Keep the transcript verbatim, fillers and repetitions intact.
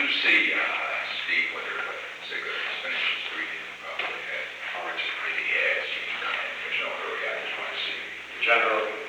you see, uh, Steve, whether, say, the spinach is three, probably had, orange is pretty, yes, you can come in, there's no hurry, I just want to see. General